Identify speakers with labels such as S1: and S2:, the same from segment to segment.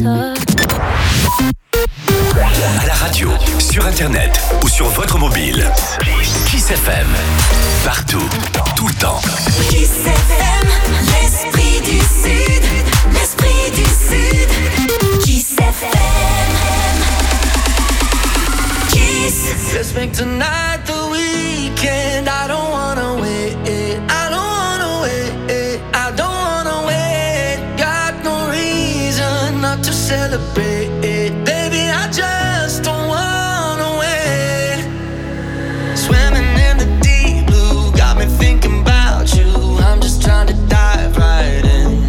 S1: À la radio, sur internet ou sur votre mobile. Kiss FM. Partout, tout le temps.
S2: Kiss FM, l'esprit du Sud. L'esprit du Sud. Kiss FM. Kiss.
S3: Let's make tonight the weekend. I don't wanna wait. I don't wanna wait. I don't wanna wait. Got no reason not to celebrate. Baby, I just don't wanna wait. Swimming in the deep blue, got me thinking about you. I'm just trying to dive right in.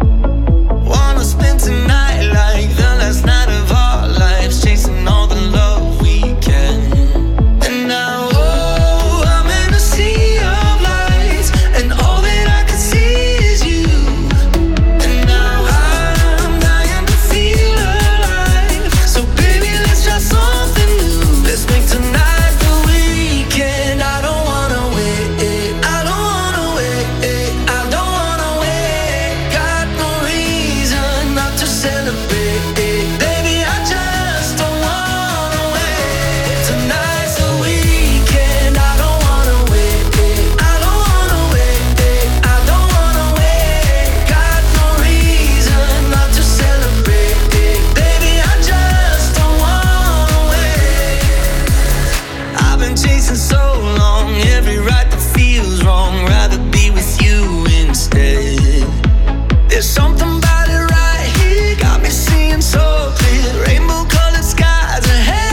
S3: Wanna spend tonight like the last night of our lives, chasing all the love we can. And now, oh, I'm in a sea of lights, and all that I can see is you. And now I'm dying to feel alive. So baby, let's try something new. Let's make tonight the weekend. I don't wanna wait. I don't wanna wait. I don't wanna wait. Got no reason not to celebrate. Baby, I just don't wanna wait. Tonight's the weekend. I don't wanna wait. I don't wanna wait. I don't wanna wait. Got no reason not to celebrate. Baby, I just don't wanna wait. I've been chasing so long, every right that feels wrong. Rather be with you instead. There's something about it right here, got me seeing so clear. Rainbow colored skies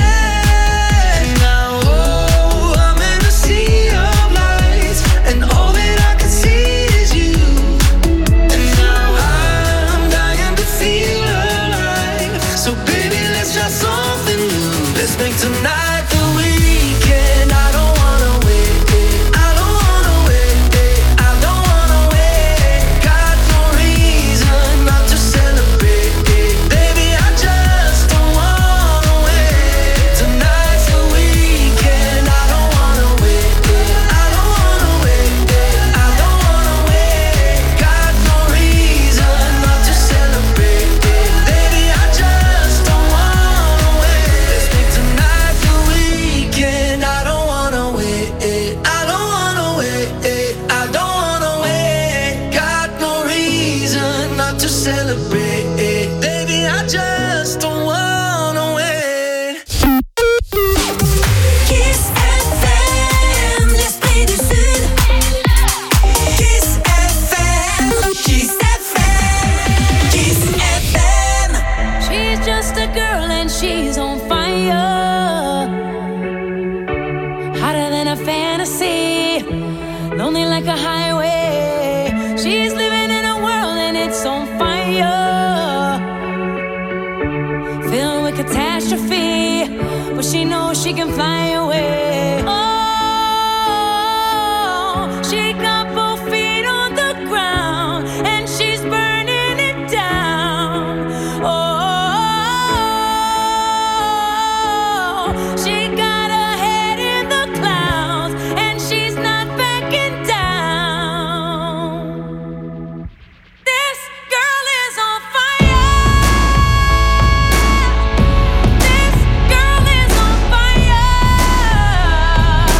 S3: ahead. Now, oh, I'm in a sea of lights, and all that I can see is you. And now I'm dying to feel alive. So baby, let's try something new. Let's make tonight the weekend. I don't wanna wait. I don't wanna wait. I don't wanna wait. Got no reason not to celebrate. Baby, I just don't wanna wait. Tonight's the weekend. I don't wanna wait. I don't wanna wait. I don't wanna wait. Got no reason not to celebrate. Baby, I just don't wanna wait. Let's make tonight the weekend. I don't wanna wait. I don't wanna wait. I don't wanna wait. Got no reason not to celebrate. Baby, I just don't wanna wait.
S2: Kiss FM, l'esprit du Sud. Kiss FM. Kiss FM. Kiss FM.
S4: She's just a girl and she's on fire. Hotter than a fantasy. Lonely like a highway. She's living in a world and it's on fire. Filled with catastrophe. But she knows she can fly away. Oh, she got both feet on the ground and she's burning it down. Oh, she got her head in the clouds and she's not backing down. This girl is on fire. This girl is on fire.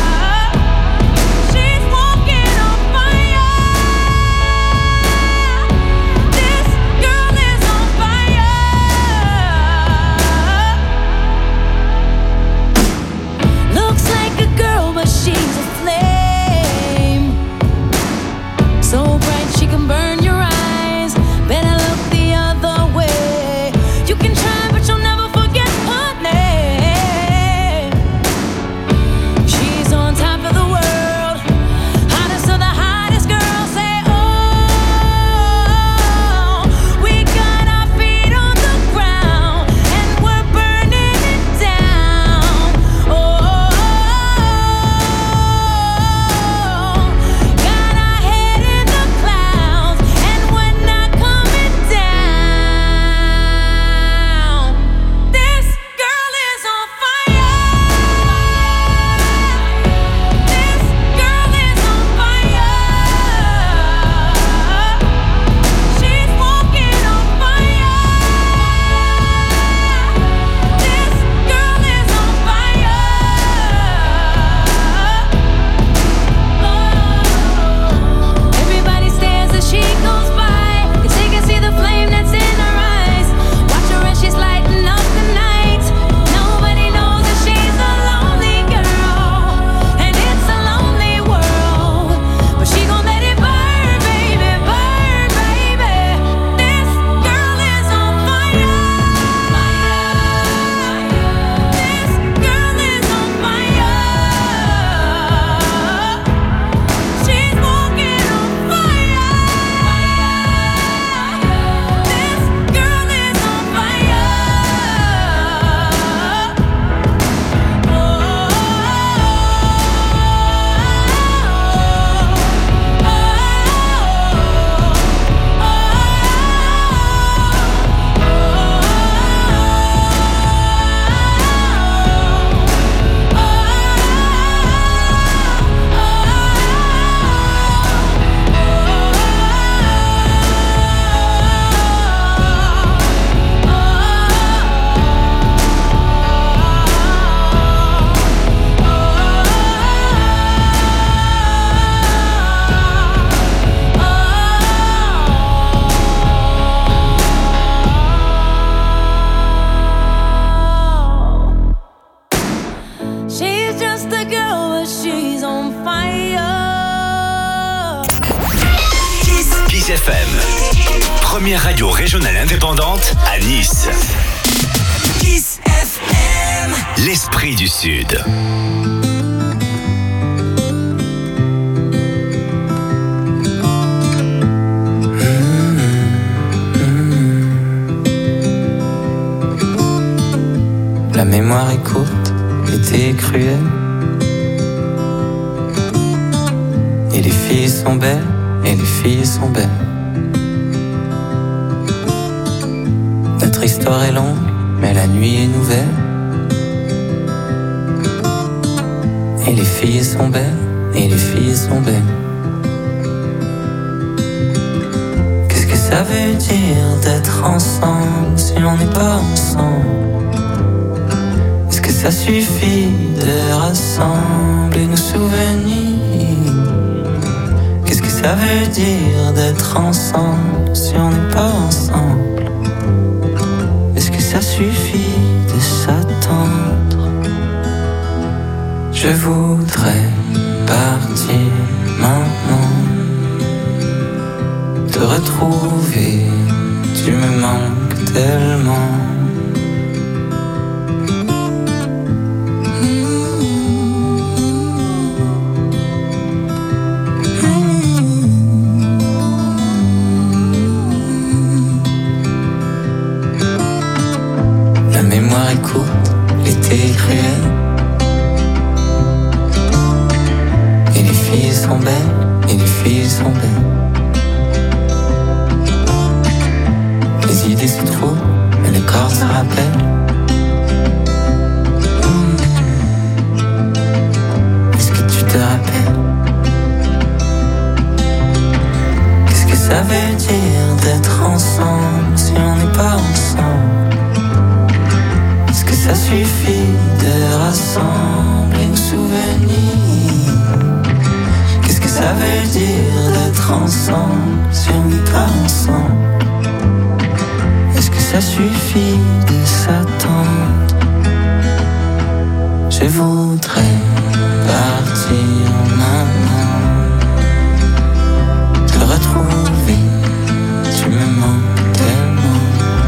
S1: Kiss FM. Première radio régionale indépendante à Nice.
S2: Kiss FM.
S1: L'esprit du Sud.
S5: La mémoire est courte, l'été est cruel. Et les filles sont belles, et les filles sont belles. Notre histoire est longue, mais la nuit est nouvelle. Et les filles sont belles, et les filles sont belles. Qu'est-ce que ça veut dire d'être ensemble si on n'est pas ensemble? Est-ce que ça suffit de rassembler nos souvenirs? Qu'est-ce que ça veut dire d'être ensemble si on n'est pas ensemble? Est-ce que ça suffit de s'attendre? Je voudrais partir maintenant, te retrouver, tu me manques tellement. La mémoire est courte, l'été est cruel. Et les filles sont belles, et les filles sont belles. Les idées se trouvent, mais le corps se rappelle. Est-ce que tu te rappelles? Qu'est-ce que ça veut dire d'être ensemble si on n'est pas ensemble? Est-ce que ça suffit de rassembler nos souvenirs? Qu'est-ce que ça veut dire d'être ensemble si on n'est pas ensemble? Est-ce que ça suffit de s'attendre? Je voudrais partir maintenant, te retrouver, tu me manques tellement.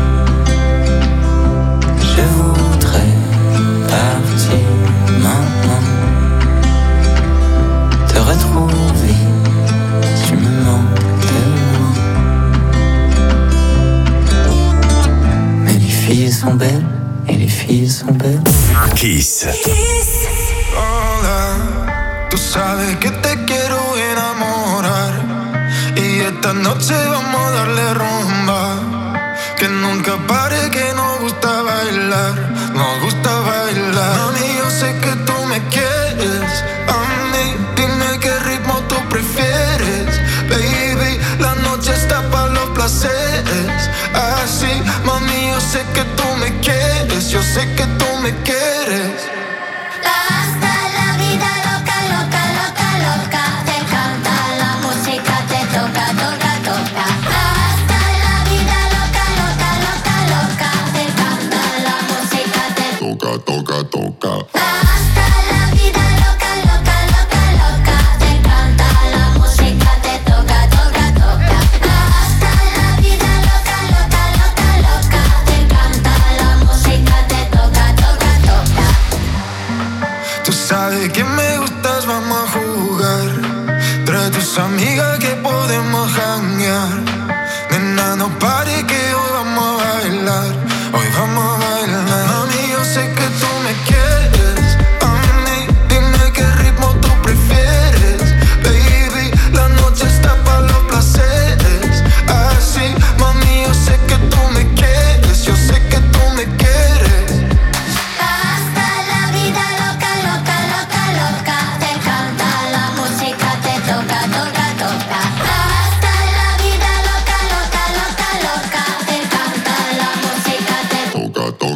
S5: Je voudrais partir maintenant, te retrouver, tu me manques tellement. Mais les filles sont belles, et les filles sont belles.
S1: Kiss.
S3: Hola, tú sabes que te quiero enamorar y esta noche vamos a darle rumba, que nunca pare, que nos gusta bailar, nos gusta bailar. Mami, yo sé que tú me quieres, a mí dime qué ritmo tú prefieres, baby, la noche está para los placeres, así, mami, yo sé que tú me quieres, yo sé que tú me quieres.
S4: Hasta la vida loca, loca, loca, loca. Te encanta la música, te toca, toca, toca. Hasta la vida loca, loca, loca, loca. Te encanta la música, te
S3: Toca, toca, toca.
S4: hasta la vida loca, loca, loca, loca. Te encanta la música, te toca, toca, toca. Hasta la vida loca, loca, loca, loca. Te encanta la música, te toca, toca, toca.
S3: Tú sabes que me gustas, vamos a jugar. Trae tus amigas que podemos janguear. Nena, no pare que hoy vamos a bailar. Hoy vamos a bailar. Mami, yo sé que tú me quieres. A mí, dime qué ritmo tú prefieres. Baby, la noche está para los placeres. Así, mami, yo sé que tú me quieres. Yo sé que tú me quieres.
S4: Hasta la vida loca, loca, loca, loca. Te encanta la música, te toca, toca, toca. Hasta la vida loca, loca, loca, loca. Te encanta la música, te
S3: Toca, toca.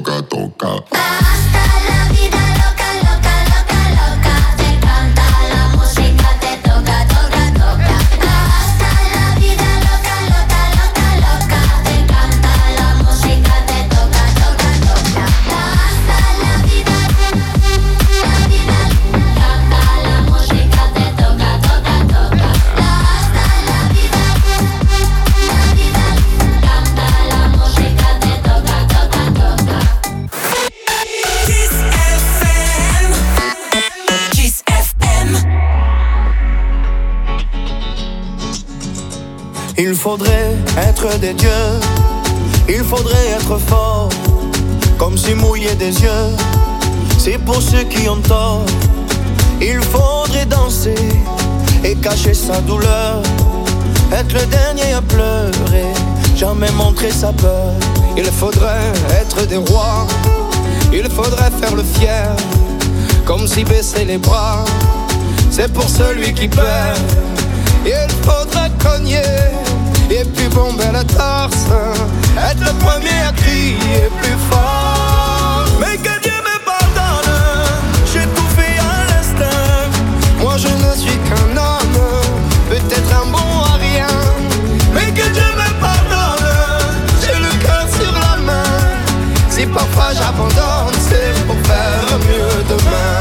S6: faudrait être des dieux, il faudrait être fort, comme si mouiller des yeux, c'est pour ceux qui ont tort. Il faudrait danser et cacher sa douleur, être le dernier à pleurer, jamais montrer sa peur.
S7: Il faudrait être des rois, il faudrait faire le fier, comme si baisser les bras, c'est pour celui qui perd. Il faudrait cogner et puis bomber la torse, être le premier à crier plus fort.
S6: Mais que Dieu me pardonne, j'ai tout fait à l'instinct.
S7: Moi je ne suis qu'un homme, peut-être un bon à rien.
S6: Mais que Dieu me pardonne,
S7: j'ai le cœur sur la main. Si parfois j'abandonne, c'est pour faire mieux demain.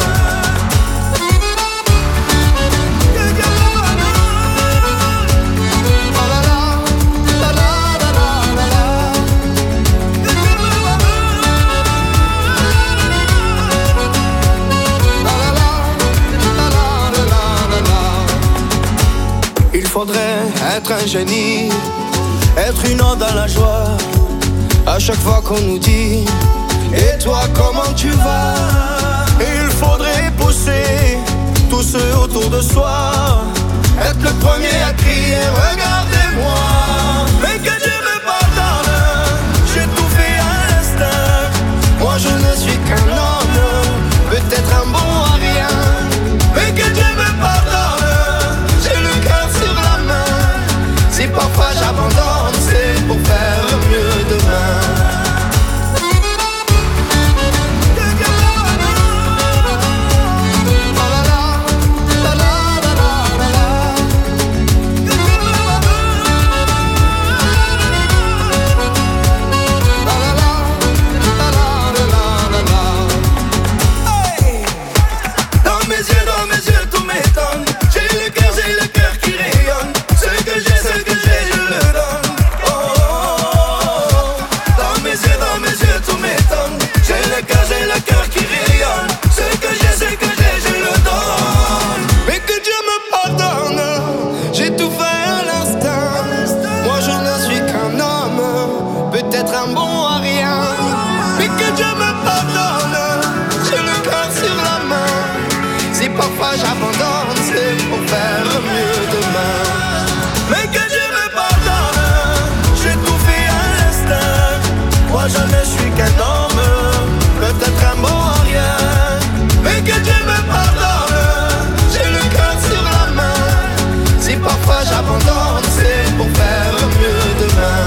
S6: il faudrait être un génie, être une ode à la joie. À chaque fois qu'on nous dit et toi comment tu vas, il faudrait pousser tous ceux autour de soi, être le premier à crier regardez-moi. Mais que Dieu me pardonne, j'ai tout fait à l'instinct. Moi je ne suis qu'un homme, peut-être un bon à rien. Mais que Dieu me pardonne, j'ai le cœur sur la main. Si parfois j'abandonne, c'est pour faire mieux demain. J'abandonne, c'est pour faire mieux demain. Mais que Dieu me pardonne, j'ai tout fait à l'instinct. Moi je ne suis qu'un homme, peut-être un bon à rien. Mais que Dieu me pardonne, j'ai le cœur sur la main. Si parfois j'abandonne, c'est pour faire mieux demain.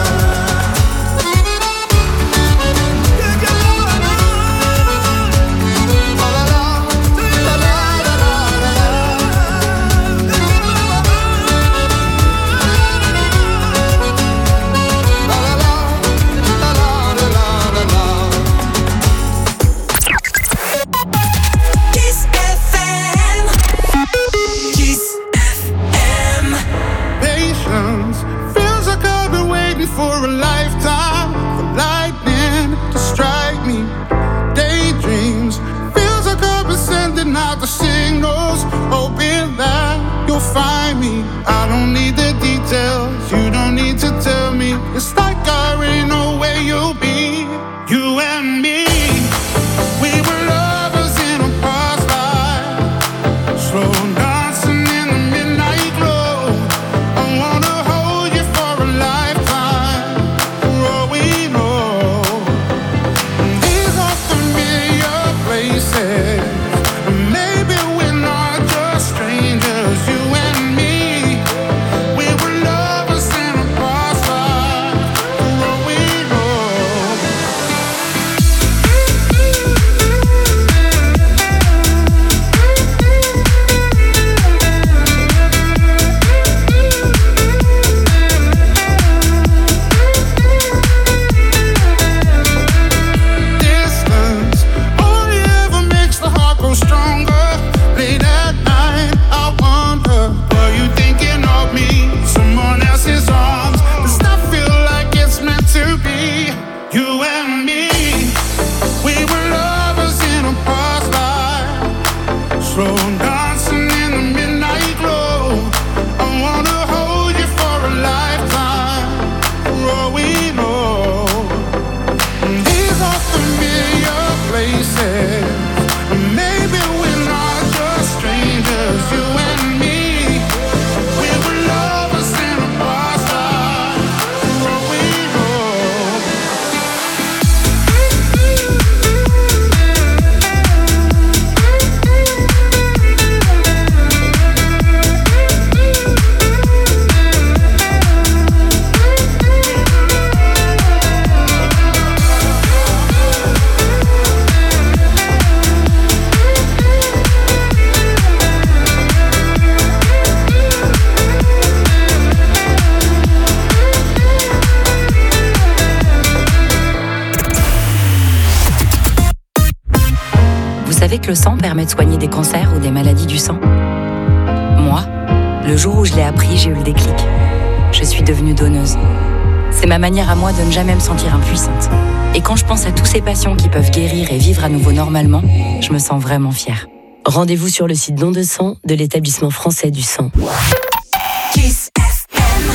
S8: savez que le sang permet de soigner des cancers ou des maladies du sang ? Moi, le jour où je l'ai appris, j'ai eu le déclic. Je suis devenue donneuse. C'est ma manière à moi de ne jamais me sentir impuissante. Et quand je pense à tous ces patients qui peuvent guérir et vivre à nouveau normalement, je me sens vraiment fière.
S9: Rendez-vous sur le site Don de sang de l'établissement français du sang.
S2: Kiss FM.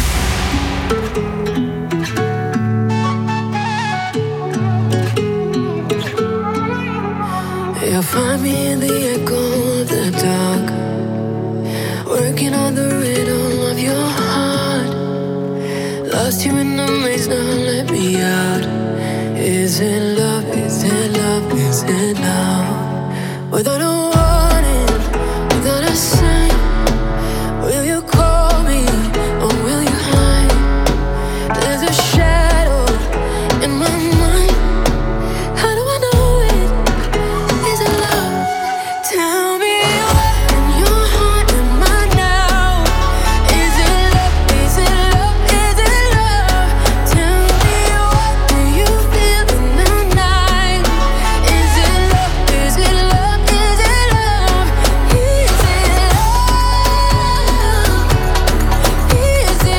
S10: You'll find me in the echo of the dark, working on the rhythm of your heart. Lost you in the maze, now let me out. Is it love, is it love, is it love? Without a warning, without a sign, will you call me or will you hide? There's a shadow in my mind. How do I know it? Is it love? Tell me what in your heart am I now? Is it love? Is it love? Is it love? Tell me what do you feel in the night? Is it love? Is it love? Is it love? Is it love? Is it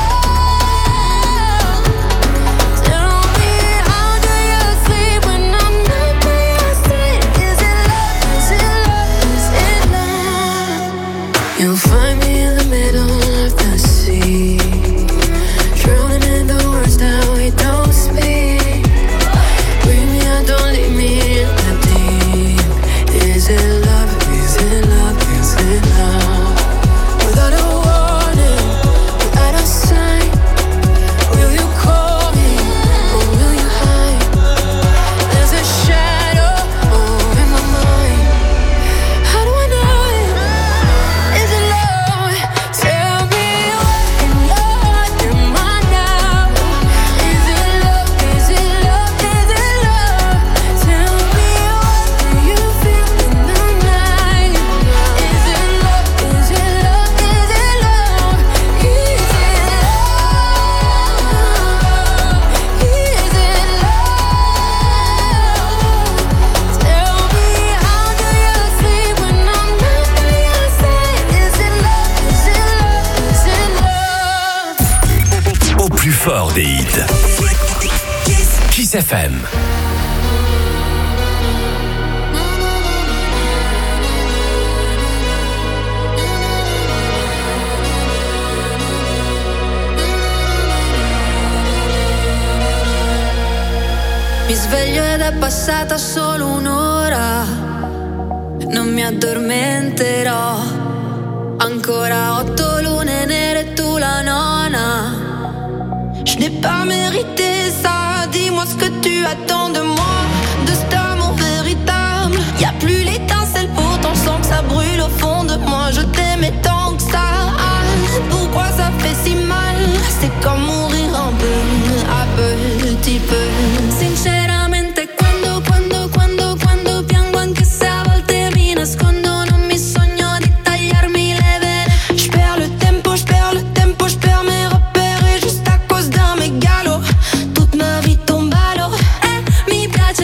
S10: love? Tell me how do you sleep when I'm not by your side? Is it love? Is it love? Is it love? You'll find me in the middle of the sea, drowning in the words that we don't speak. Bring me out, don't leave me in the deep. Is it love? Is it love? Is it love? Without a warning, without a sign, will you call me or will you hide? There's a shadow over my mind. How do I know it? Is it love? Tell me what in your heart am I now? Is it love? Is it love? Is it love? Tell me what do you feel in the night? Is it love? Is it love? Is it love? Is it love? Is it love? Tell me how do you sleep when I'm not by your side? Is it love? Is it love? Is it love?
S1: Au plus fort des hits. Kiss FM.
S10: Mi sveglio ed è passata solo un'ora, non mi addormenterò. Ancora 8 lune nere e tu la nona.
S3: Je n'ai pas mérité ça. Dis-moi ce que tu attends de moi, de cet amour véritable. Y a plus l'étincelle, pourtant je sens que ça brûle au fond de moi. Je t'aimais tant que ça. Pourquoi ça fait si mal? C'est comme mourir un peu, à petit peu.
S10: Sinceramente quando piango, anche se a volte mi nascondo, non mi sogno di tagliarmi le vene.
S3: Je perds le tempo, je perds mes repères. Et juste à cause d'un mégalo, toute ma vie tombe à l'eau.
S10: Mi piace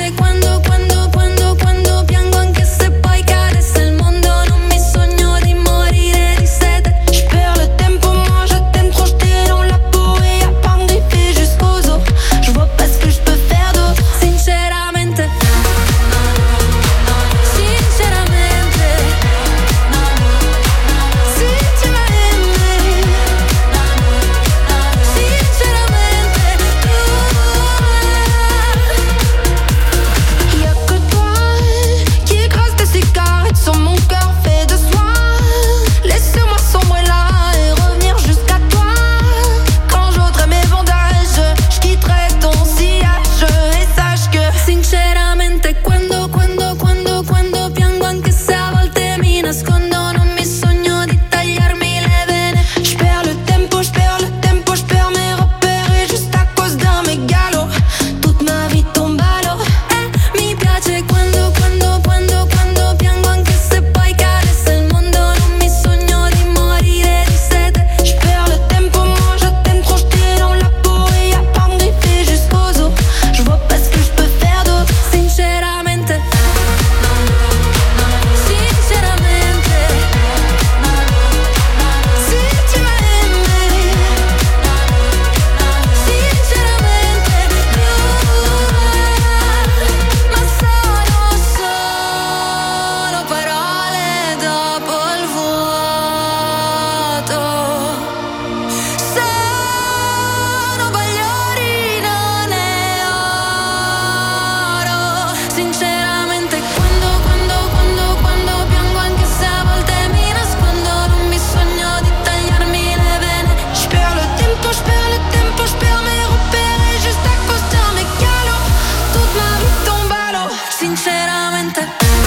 S3: sinceramente.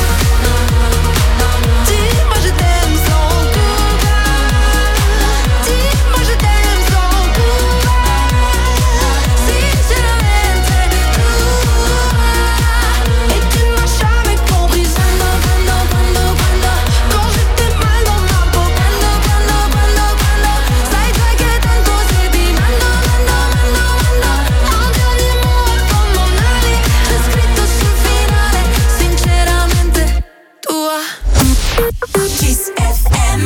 S3: Dis-moi je t'aime sans coupable. Dis-moi je t'aime sans coupable. Sinceramente tu. Et tu m'as jamais compris. Quand j'étais mal dans ma peau. Sai già che tanto sei di mando. Un dernier mot con mon ali. C'è scritto sul finale. Sinceramente tua.
S2: Kiss FM.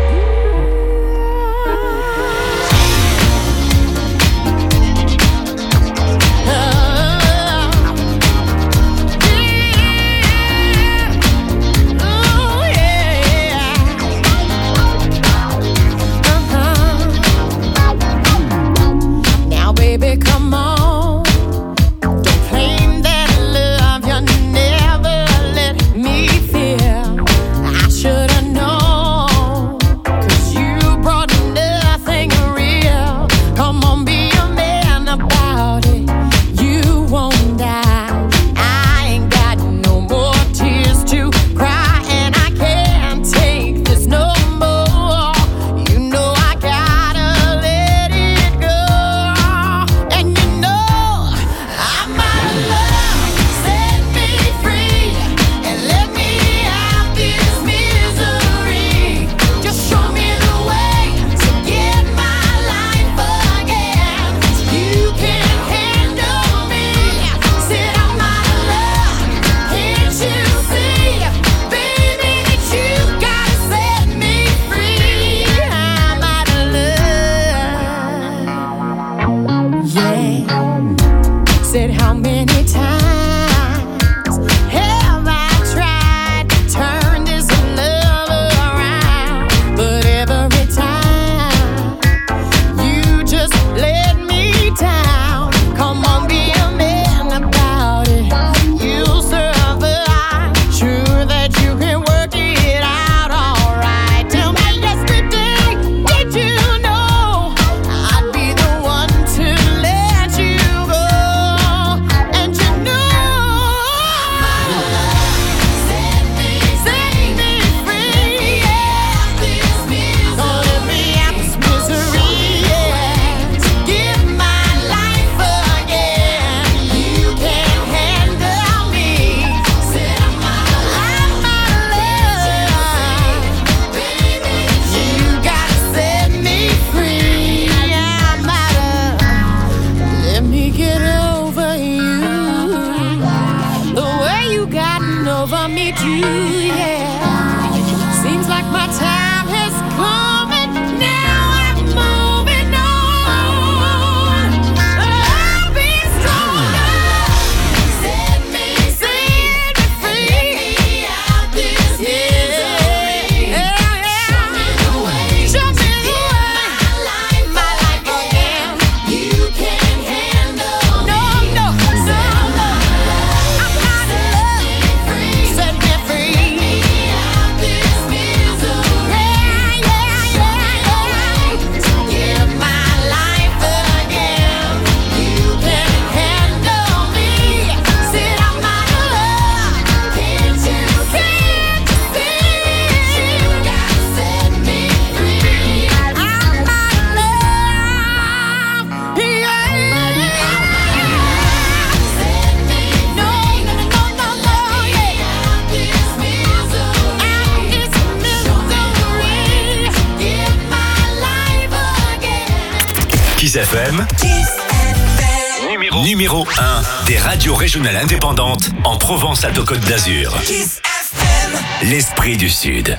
S10: Now, baby, come on. Don't claim that love you never let me feel. I should've known, 'cause you brought nothing real. Come on, be a man about it. You won't die. I ain't got no more tears to cry, and I can't take this no more. You know I gotta let it go. And you know I'm out of love. Set me free and let me out this misery. Just show me the way to get my life again. You can't handle me. Said I'm out of love. Can't you see, baby, that you gotta set me free? I'm out of love. Yeah. Said how many times have I tried to turn this love around? But every time you just let me down. Come on, be a man about it. You'll survive. Sure that you can work it out alright. Tell me yesterday, did you know I'd be the one to let you go? And you know set me free, yeah. Gonna let me out this misery, yeah. To give my life again. You can't handle me. Said I'm out of love. Baby, you gotta set me free. I'm out of. Let me get over you. The way you gotten over me too, yeah. Seems like my time has come and now I'm moving on. I'll be stronger. Set me free. Out this misery. Show me the way. Show me the way. My life again. You can't handle me. No. I'm out of love. Set me free. Out this misery. To give my life again. You can't handle me. Said I'm out of love. Can't you see? You gotta set me free. I'm out of love. Yeah. Set me free. No. Yeah. Out this misery. Give my life again.
S1: Kiss FM, numéro 1 des radios régionales indépendantes en Provence-Alpes-Côte d'Azur.
S2: Kiss FM.
S1: L'esprit du Sud.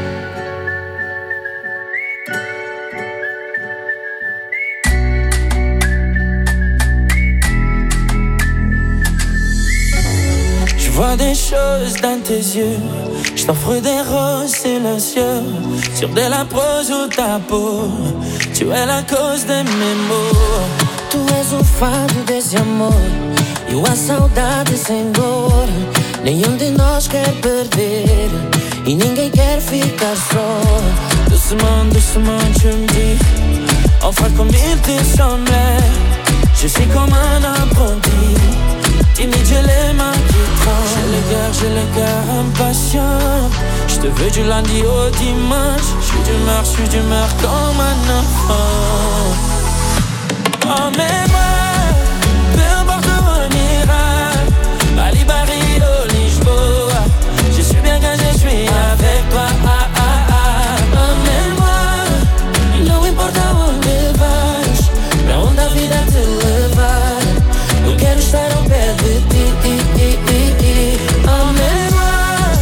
S5: Je vois des choses dans tes yeux. Je t'offre des roses silencieux sur de la prose ou ta peau. Tu es la cause de mes maux. Tu és o fado desse amor. Eu a saudade sem dor. Nenhum de nós quer perder e ninguém quer ficar só. Doucement, tu me dis enfin comme il te semblait. Je suis comme un apprenti. Timide, j'ai les mains qui tremblent. j'ai le cœur impatient. Je te veux du lundi au dimanche. Je suis d'humeur comme un enfant. Emmène-moi, peu importe où on ira. Bali, Rio, Lisboa. Je suis bien quand je suis avec toi. Emmène-moi, não importa onde vais, pra onde a vida te levar. Eu quero estar ao pé de ti. Emmène-moi,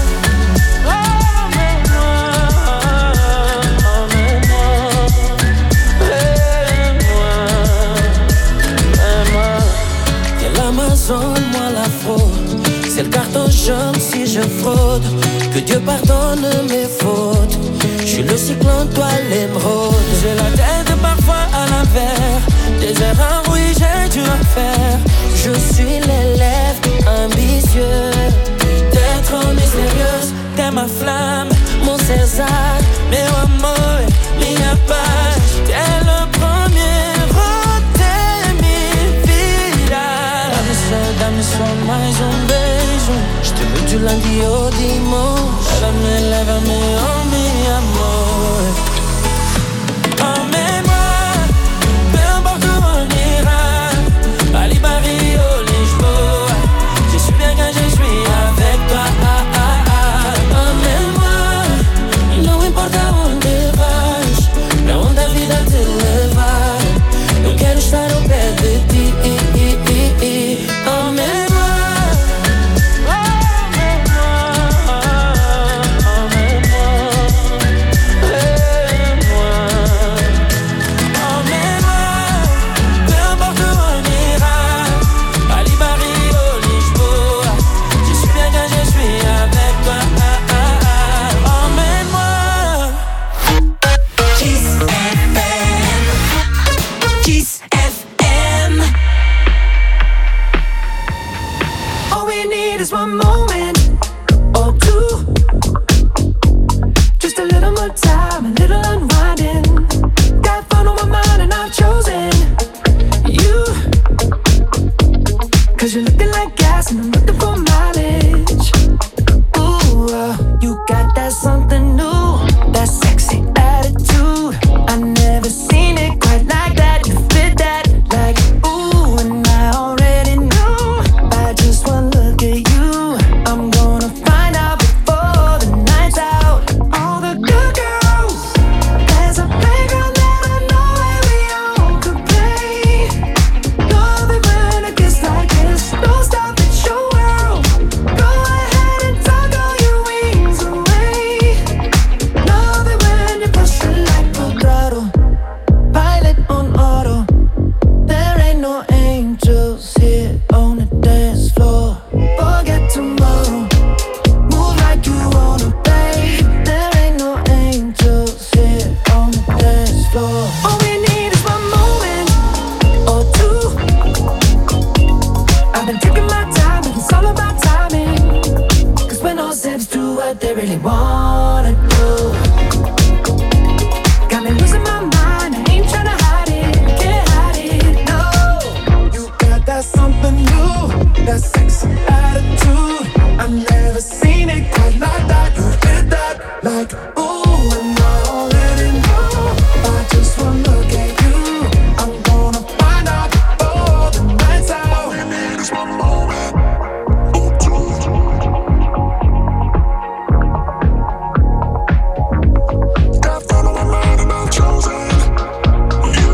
S5: t'es l'Amazone, moi la fraude. C'est le carton jaune si je fraude. Que Dieu pardonne mes fautes. Je suis le cyclone, toi l'émeraude. J'ai la tête parfois à l'envers. Des erreurs, oui, j'ai dû en faire. Je suis l'élève ambitieux. T'es trop mystérieuse, t'es ma flamme, mon César. Meu amor, minha paz. T'es le premier, t'es minha vida. Dá-me só mais beijo. Je te veux du lundi au dimanche. Lève-me, oh mi amor. Emmène-moi, peu importe où on ira. Bali, Rio, Lisboa. Je suis bien quand je suis avec toi. Emmène-moi, não importa onde vais, pra onde a vida te levar. Eu quero estar ao pé de ti. Emmène-moi.
S3: Is one moment or two, just a little more time, a little unwinding. Got fun on my mind and I've chosen you. Cause you're looking like gas and I'm looking for mileage. Ooh, you got that something new, that sexy attitude. I never seen it quite like that. You fit that like ooh, and I already knew by just one look at you. I'm gonna find out before the night's out. All the good girls, there's a playground that I know where we all could play. Love it when it gets like this. Don't stop, it's your world. Go ahead and tuck all your wings away. Love it when you push it like full throttle. Pilot on auto. There ain't no angels here on the dance floor. Forget tomorrow. Move like you wanna, babe. There ain't no angels here on the dance floor. All we need is one moment or two. I've been taking my time, but it's all about timing. Cause when all zips do what they really wanna do. Got me losing my mind, I ain't tryna hide it, can't hide it, no. You got that something new, that sexy attitude. I've never seen it quite like that. You did that like ooh, and I already know by just one look at you. I'm gonna find out before the night's out. All we need is one moment or two. Got fun on my mind and I've chosen you.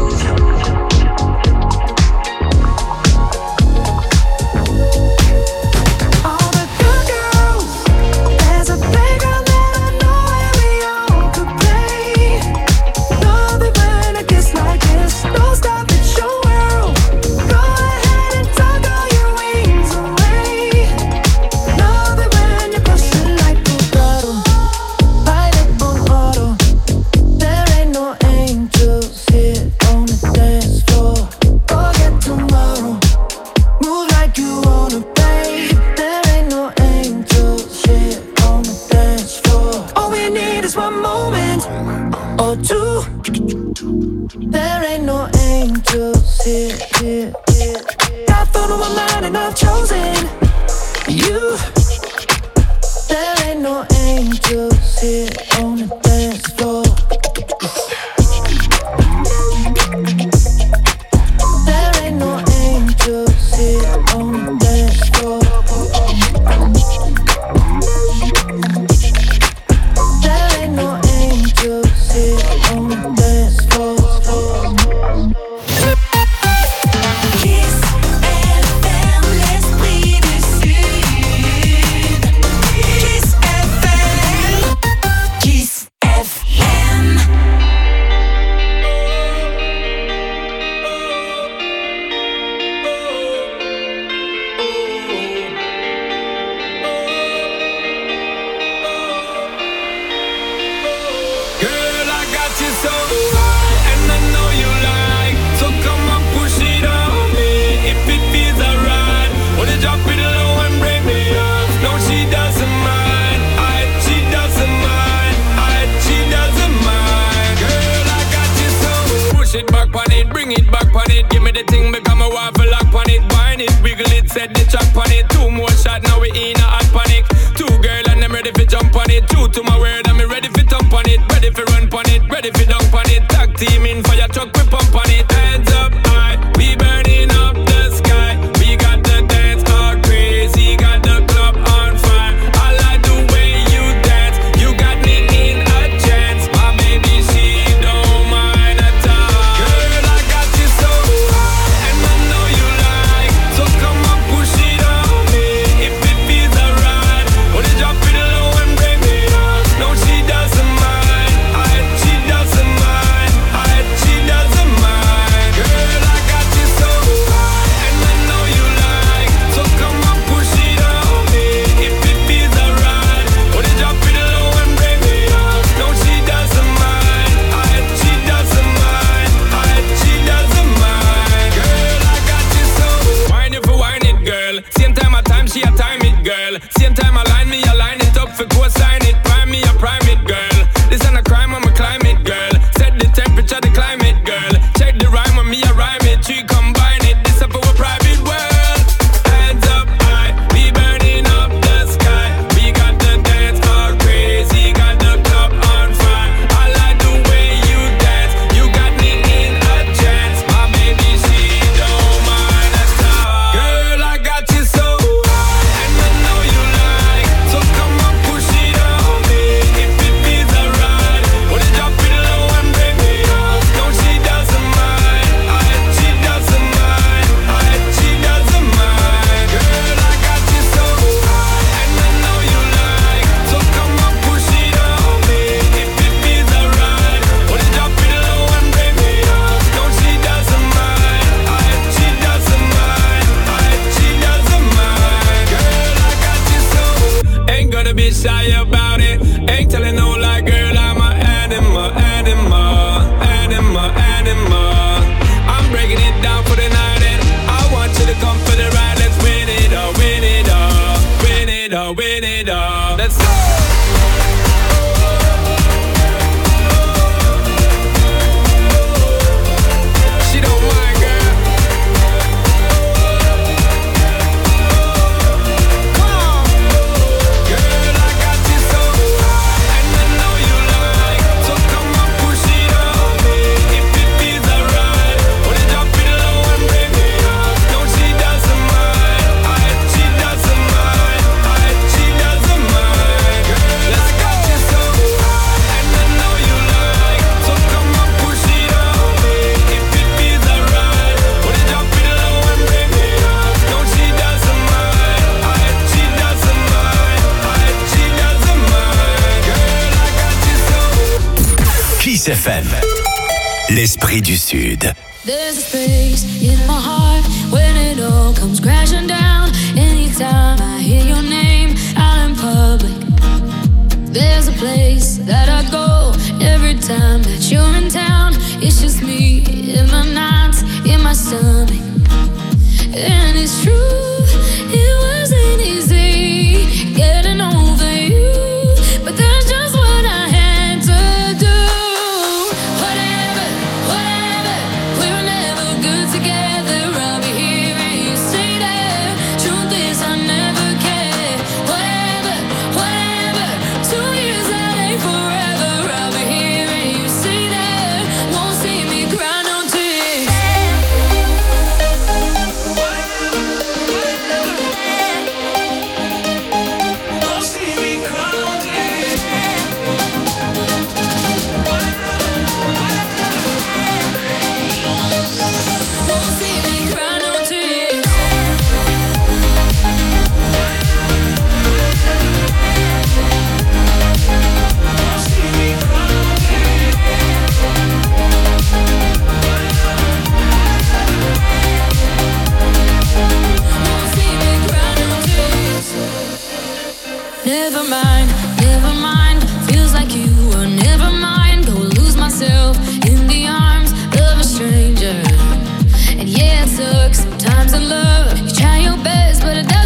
S3: All the good girls, there's a playground that I know where we all could play. Love it when it gets like this. Don't stop, it's your world. Go ahead and tuck all your wings away. Love it when you push it like full throttle. Pilot on auto. There ain't no angels here on the dance floor. Forget tomorrow. Move like you wanna, babe. There ain't no angels here on the dance floor. All we need is one moment or two. There ain't no angels here. Got fun on my mind and I've chosen you.
S11: drop it low and break me off. No, she doesn't mind. She doesn't mind. She doesn't mind. Girl, I got you so. Push it back on it, bring it back on it. Give me the thing, become a waffle lock on it. Wine it, wiggle it, set the track on it. 2 more shots, now we in a hot panic. 2 girl and I'm ready for jump on it. True to my word, I'm ready for thump on it. Ready for run on it, ready for dunk on it. Tag team in fire truck, we pump on it. Hands up high, we burning up the sky. We got the dance all crazy, got the club on fire. I like the way you dance, you got me in a trance. My baby, she don't mind at all. Girl, I got you so high, and I know you like. So come on, push it on me, if it feels alright. Wanna drop it low and break me off. No, she doesn't mind. She doesn't mind. She doesn't mind. Girl, I got you so high, and I know you like. So come on, push it on me, if it feels alright. Wanna drop it low and break me off. No, she doesn't mind. She doesn't mind. She doesn't mind. Girl, I got you so. Wine it for wine it, girl. Same time I time, she a time it, girl. Same time I line me, I line it up for co-sign it. Prime me, I prime it, girl. This ain't a crime, I'm a climate, girl. Set the temperature, the climate, girl. Check the rhyme on me, I rhyme it. Three combine it, this up for a private world. Hands up high, we burning up the sky. We got the dance all crazy, got the club on fire. I like the way you dance, you got me in a trance. My baby, she don't mind at all. Girl, I got you so high, and I know you like. So come on, push it on me, if it feels alright. Wanna drop it low and break me off. No, she doesn't mind. She doesn't mind. She doesn't mind. Girl, I got you so high, and I know you like. So come on, push it on me, if it feels alright. Wanna drop it low and break me off. No, she doesn't mind. She doesn't mind. She doesn't mind. Girl, I got you so. Ain't gonna be shy about it. Ain't telling no lie, girl, I'm an animal, animal, animal, animal. I'm breaking it down for the night, and I want you to come for the ride. Let's win it all, win it all, win it all, win it all. Let's go. She don't mind, girl. Come on. Girl, I got you so high, and I know you like. So come on, push it on me, if it feels alright. Wanna drop it low and break me off. No, she doesn't mind. She doesn't mind. She doesn't mind. Girl, let's go. You so high, and I know you like. So come on, push it on me, if it feels alright. Wanna drop it low and break me off. No, she doesn't mind. She doesn't mind. She doesn't mind. Girl, I got you so.
S1: Kiss FM, l'esprit du Sud.
S10: There's a space in my heart when it all comes crashing down. Anytime I hear your name out in public, there's a place that I go every time that you're in town. It's just me in my nights, in my stomach. And it's true, it wasn't easy getting over you, but that's just what I had to do. Whatever, whatever, we were never good together. I'll be here and you stay there. Truth is I never cared. Whatever, whatever, 2 years that ain't forever. I'll be here and you stay there. Won't see me cry no tears. Never mind, never mind. Feels like you were never mind. Go lose myself in the arms of a stranger. And yeah, it sucks sometimes in love. You try your best, but it doesn't.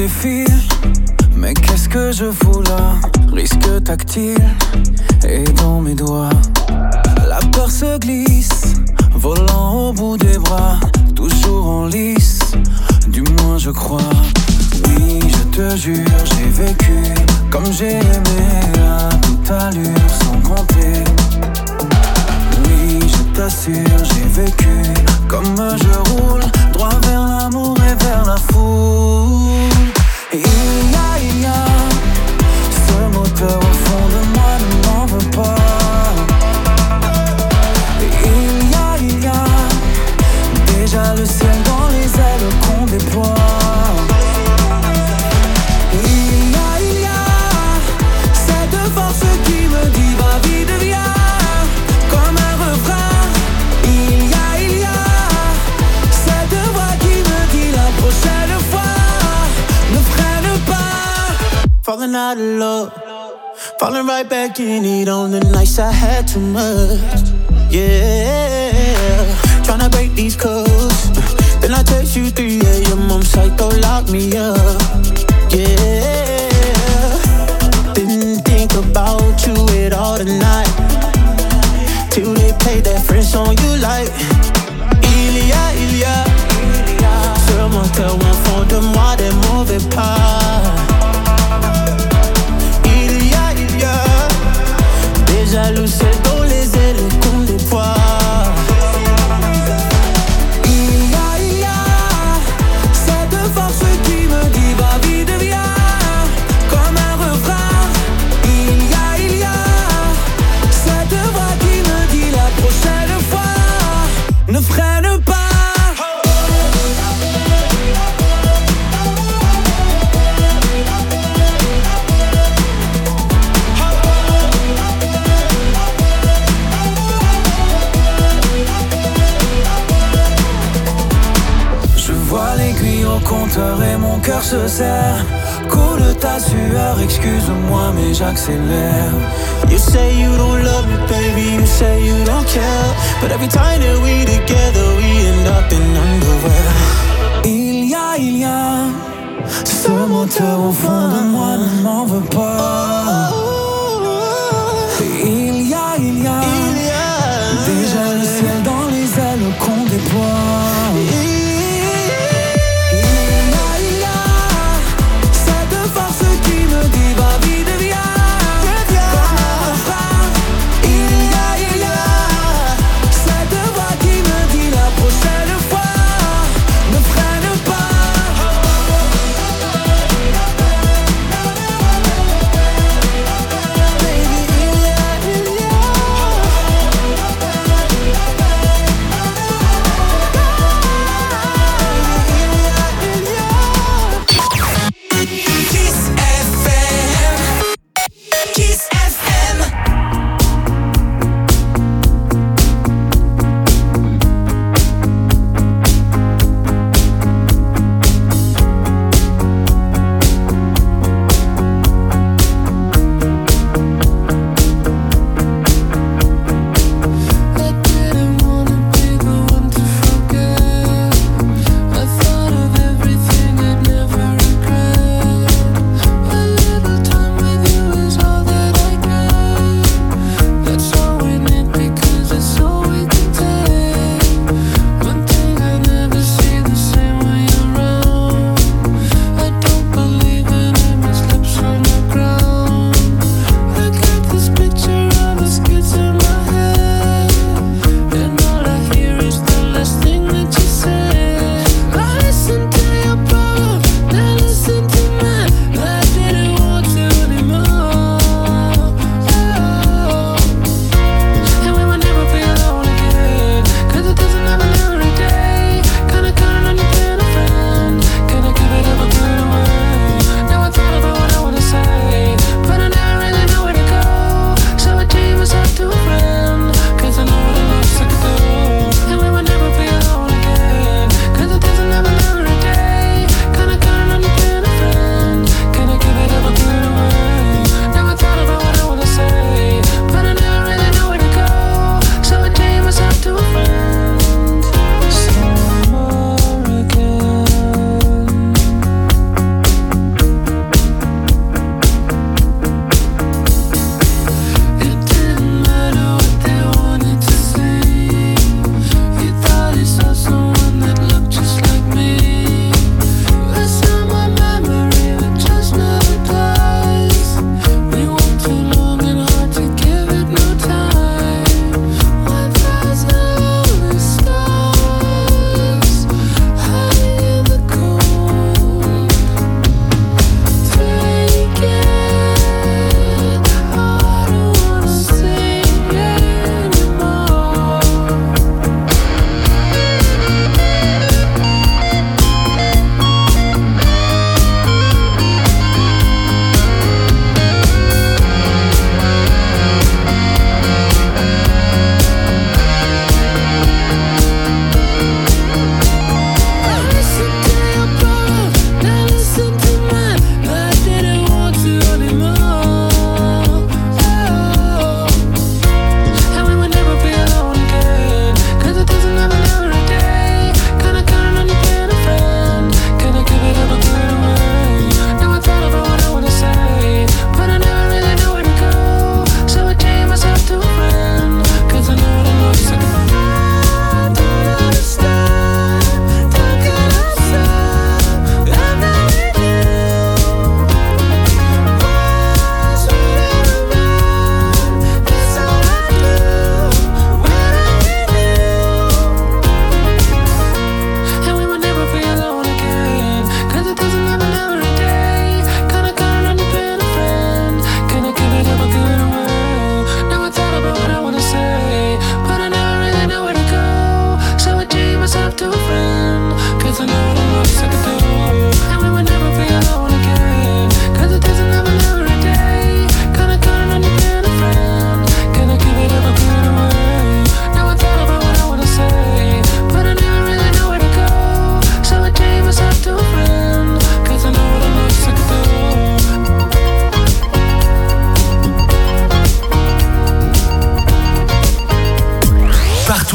S5: défile. Mais qu'est-ce que je fous là? Risque tactile et dans mes doigts. La peur se glisse, volant au bout des bras. Toujours en lice, du moins je crois. Oui, je te jure, j'ai vécu comme j'ai aimé, à toute allure, sans compter. Oui, je t'assure, j'ai vécu comme je roule, droit vers l'amour et vers la foule. Et il y a ce moteur au fond de moi, ne m'en veux pas. Et il y a déjà le ciel dans les ailes qu'on déploie. Force qui me dit va vite viens, comme un refrain. Il y a cette voix qui me dit la prochaine fois ne freine pas. Falling out of love, falling right back in it on the nights I had too much. Yeah, tryna break these codes. Then I text you 3 a.m. I'm psycho, lock me up. Yeah, about you it all tonight, till they play that French song you like. Il y a ce moteur au fond de moi, des mauvais pas. Il y a déjà le ciel dans les ailes qu'on déploie. Il y a cette force qui me dit va vite viens, comme un refrain. Prochaine fois, ne freine pas. Je vois l'aiguille au compteur et mon cœur se serre. Coule ta sueur, excuse-moi mais j'accélère. You say you don't love me, baby, you say you don't care. But every time that we together, we end up in underwear. Il y a ce moteur au fond de moi, ne m'en veux pas. Il y a déjà le ciel dans les ailes qu'on déploie.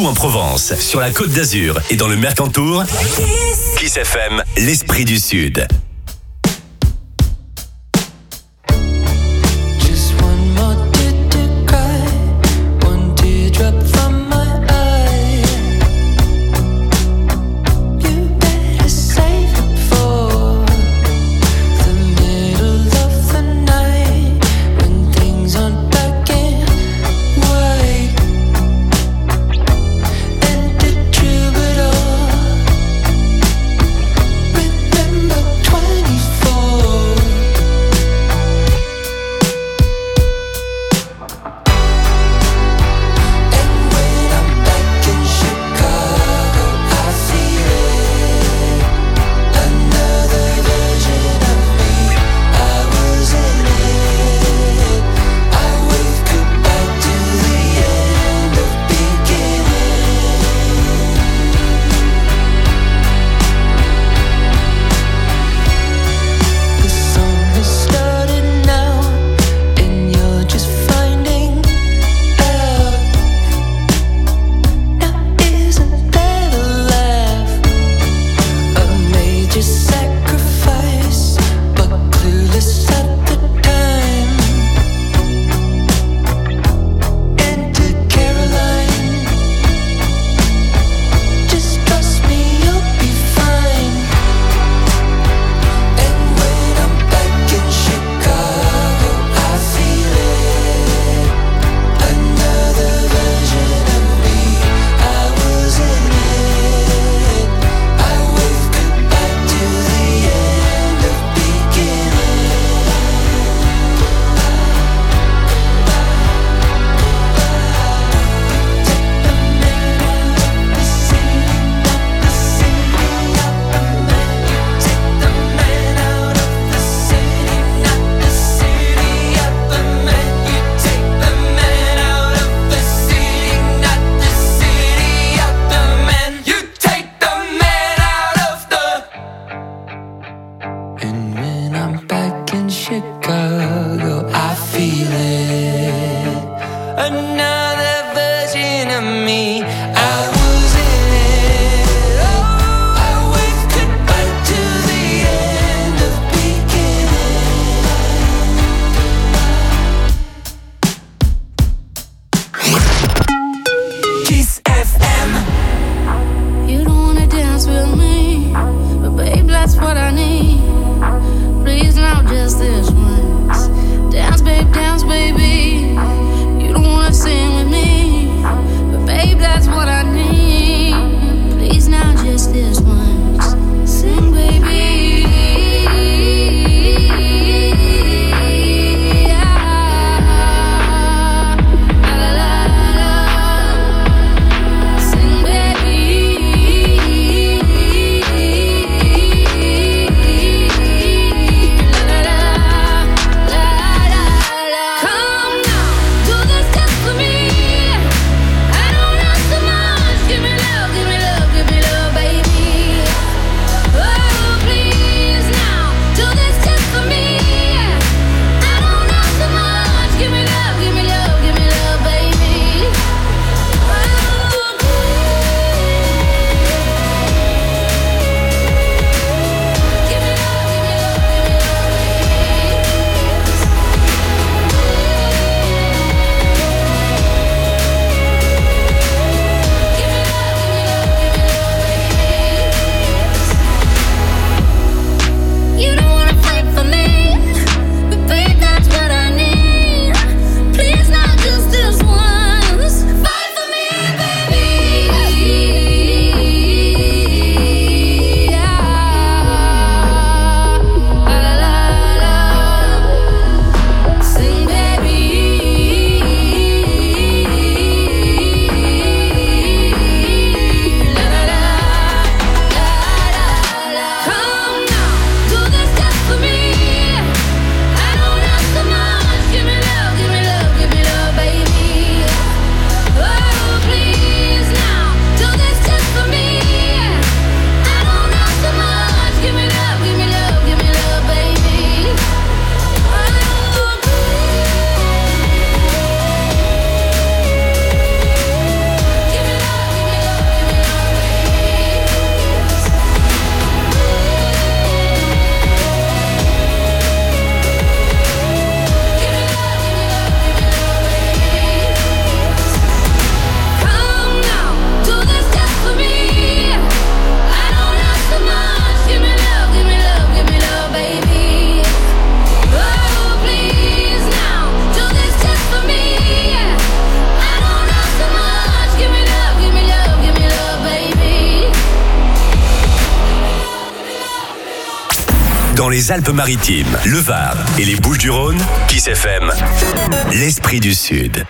S1: en Provence, sur la Côte d'Azur et dans le Mercantour, Kiss FM, l'esprit du Sud.
S10: Dance, baby. You don't wanna sing with me, but babe, that's what
S1: dans les Alpes-Maritimes, le Var et les Bouches-du-Rhône, Kiss FM, l'esprit du Sud.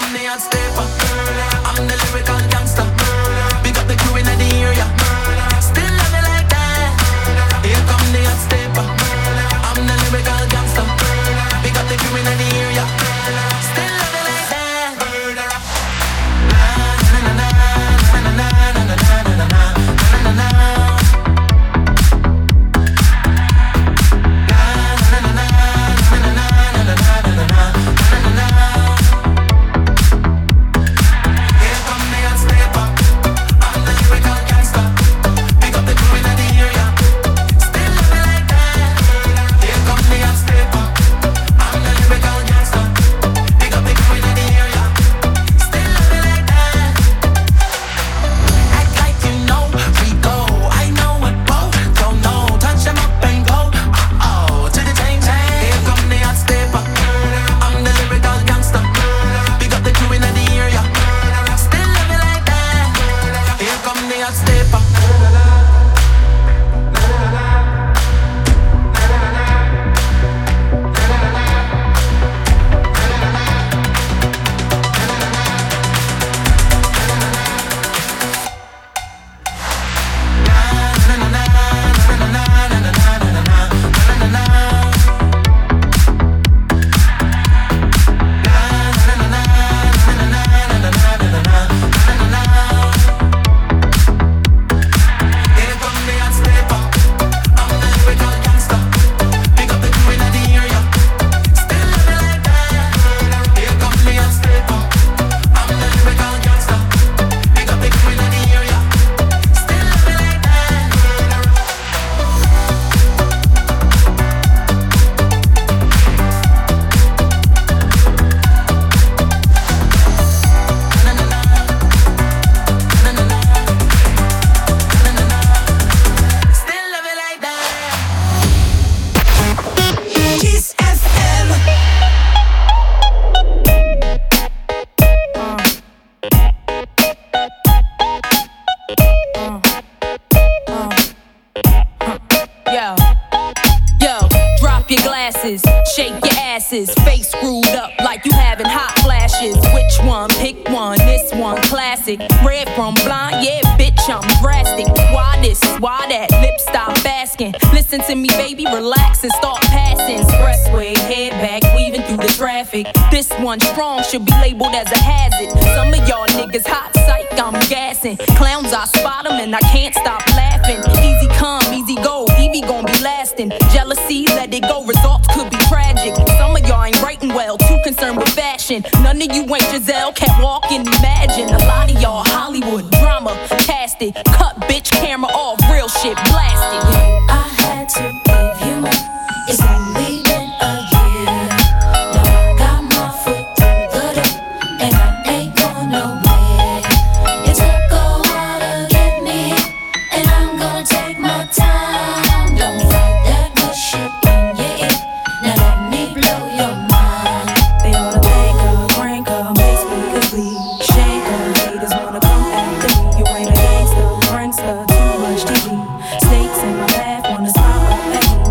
S12: Shake your asses, face screwed up like you having hot flashes. Which one? Pick one. This one classic. Red from blind, yeah, bitch, I'm drastic. Why this? Why that? Lip stop asking. Listen to me, baby, relax and start passing. Expressway, head back, weaving through the traffic. This one strong should be labeled as a hazard. Some of y'all niggas hot psych, I'm gassing. Clowns, I spot them and I can't stop laughing. Easy come, easy go, Evie gon' be lasting. Jealousy, let it go, results could be tragic. Some of y'all ain't writing well, too concerned with fashion. None of you ain't Giselle, can't walk and imagine. A lot of y'all Hollywood drama, cast it. Cut bitch camera off, real shit blasted.
S4: I had to give you more. It's only been a year. Now I got my foot through the door, and I ain't going nowhere. It took a while to get me, and I'm gonna take my time. Don't fight that good shit in your ear. Now let me blow your mind.
S12: They ought to make her, crank her, makes me complete. Shake her, haters wanna come after me. You ain't a gangster, prankster, too much TV. Snakes in my path, wanna smile up at me.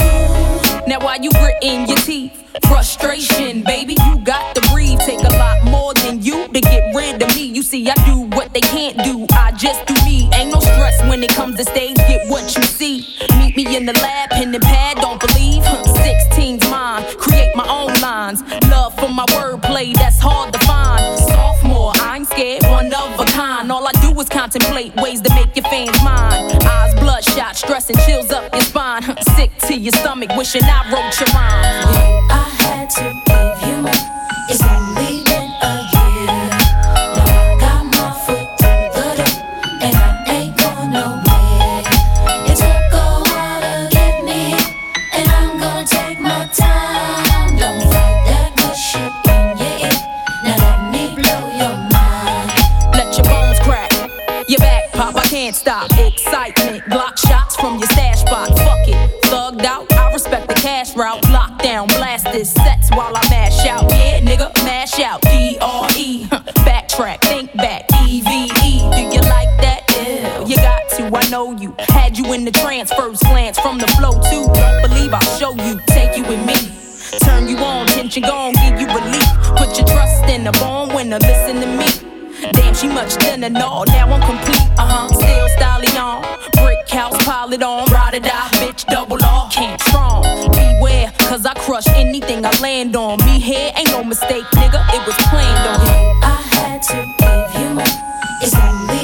S12: Now why you gritting your teeth? Frustration, baby, you got to breathe. Take a lot more than you to get rid of me. You see, I do what they can't do, I just do me. Ain't no stress when it comes to stage, get what you see. Meet me in the lab, pen and pad, don't believe. 16's mine, create my own lines. Love for my wordplay, that's hard to find. Sophomore, I ain't scared, one of a kind. All I do is contemplate ways to make your fans mine. Eyes bloodshot, stress and chills up your spine. Sick to your stomach, wishing I wrote your rhymes.
S4: I had to give you more. It's only been a year. Now I got my foot through the door, and I ain't going nowhere. It took a while to get me, and I'm gonna take my time. Don't fight that good shit in your ear. Now let me blow your mind.
S12: Let your bones crack, your back pop, I can't stop. Excitement, Glock shots from your stash spot. Fuck it, thugged out, I respect the cash route. Lockdown, blast this sets while I mash out. Yeah, nigga, mash out. D-R-E, backtrack, think back. E-V-E, do you like that? Yeah, you got to, I know you. Had you in the trance, first glance from the flow too. Don't believe gon' give you relief. Put your trust in a born winner, listen to me. Damn, she much thinner, no, now I'm complete, still styling on. Brick house, pile it on, ride or die, bitch, double off. Can't strong, beware, cause I crush anything I land on. Me here, ain't no mistake, nigga, it was planned on.
S10: I had to give you up, it's only